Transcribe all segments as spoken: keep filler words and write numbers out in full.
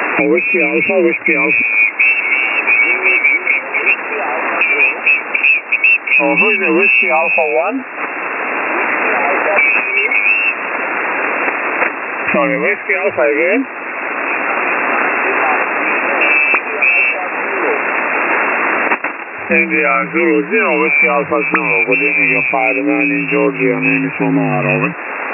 Whiskey Alpha, Whiskey Alpha. Oh, who is it? Whiskey Alpha one? Sorry, Whiskey Alpha again? India Zulu Zero, Whiskey Alpha Zero. Good evening, you're five nine in Georgia. Name is Omar, over.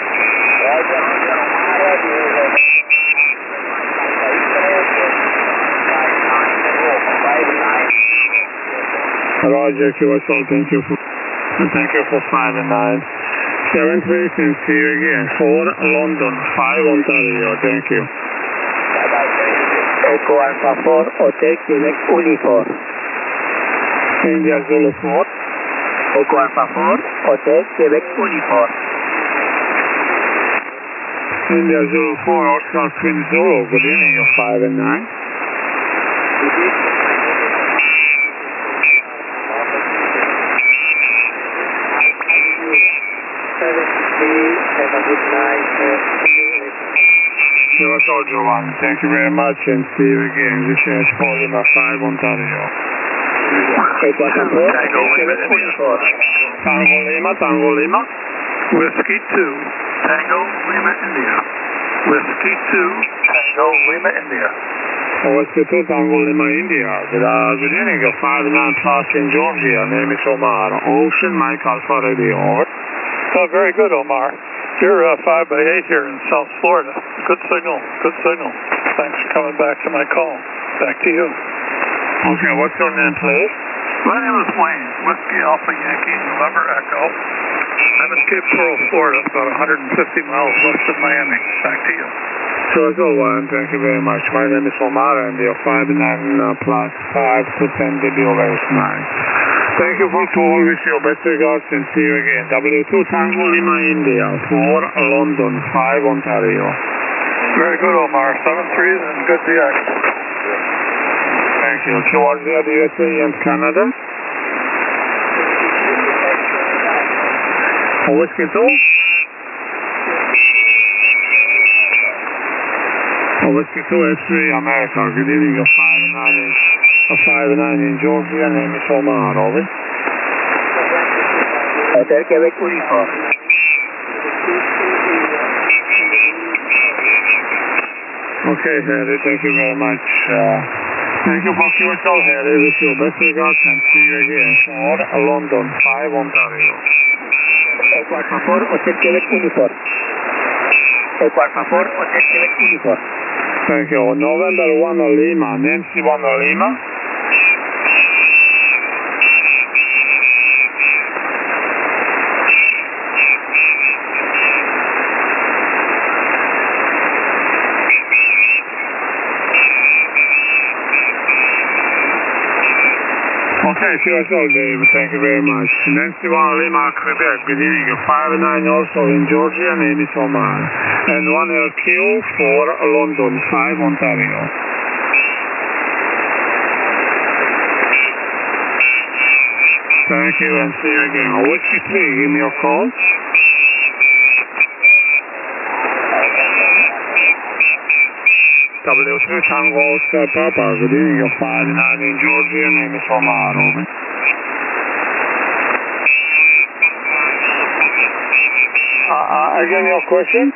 Roger, Q S O, thank you for, thank you for five and nine. seven three, and see you again. four London, five Ontario, thank you. Echo Alpha four, Hotel Quebec Uniform. India Zulu four. Echo Alpha four, Hotel Quebec Uniform. India Zulu four, Oscar Queen Zulu, good evening, you're five and nine. Have a good night. Zero Soldier one, thank you very much and see you again. This is four Lima five Ontario. Echo Alpha four, Quebec Uniform. Tango Lima, Tango Lima. Whiskey two, Tango Lima India. Whiskey two, Tango Lima India. Whiskey two, Tango Lima India. Good, uh, good evening, you're five nine plus in Georgia. Name is Omar. Ocean Mike Alpha Radio, over. Oh, very good, Omar. You're uh, five by eight here in South Florida. Good signal, good signal. Thanks for coming back to my call. Back to you. Okay, what's your name, please? My name is Wayne, Whiskey Alpha Yankee, November Echo. I'm in Cape Coral, Florida, about one hundred fifty miles west of Miami. Back to you. Sure, so one, thank you very much. My name is Omar and you're five nine uh, plus five to ten dB over nine. Thank you for calling. Wish you best regards and see you again. W two Tango Lima India, four London, five Ontario. Very good, Omar. seven threes and good D X. Thank you. Georgia, the U S A and Canada. Whiskey two. Whiskey two S three America. Good evening, you're five nine in, five nine in Georgia. Name is Omar, over. Hotel Quebec Uniform. Okay, Harry, thank you very much. Uh, thank you for Q S L, Harry. Wish you best regards and see you again. four London, five Ontario. Echo Alpha four, Hotel Quebec Uniform. Echo Alpha four, Hotel Quebec Uniform. Thank you. November one Lima, Nancy one Lima. Okay, Q S L, Dave. Thank you very much. Nancy one Lima, Quebec. Good evening. You're five nine also in Georgia. Name is Omar. And one L Q for London, five Ontario. Thank you and see you again. Whiskey three, give me a call. W three Tango Oscar Papa. Good evening. You're five nine in Georgia. Name is Omar. Over. Uh, uh, again, your question?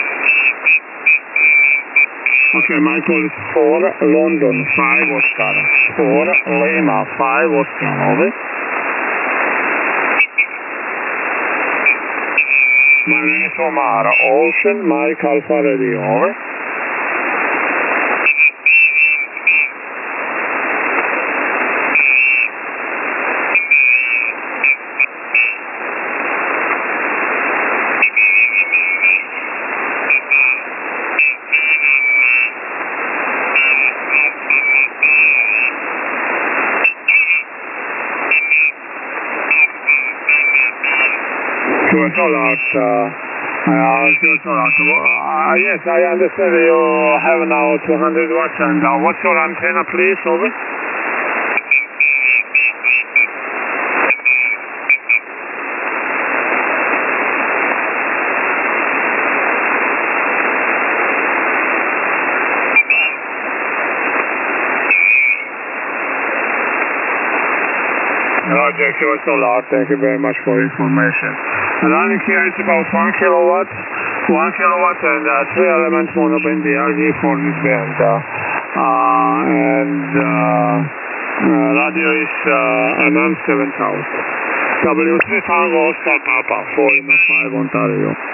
Okay, my call is four London, five Oscar. four Lima, five Oscar. Over. My name is Omar. Ocean Mike Alpha Radio. Over. Q S L out, uh, uh, Q S L out. Uh, yes, I understand you have now two hundred watts, and uh, what's your antenna, please, over? Roger, Q S L R, thank you very much for information. And running here is about one kilowatt, one kilowatt and uh, three element monoband D R G for this band. Uh, uh, and uh, uh, radio is uh, N M seven thousand. W three Tango Oscar Papa, four in five Ontario.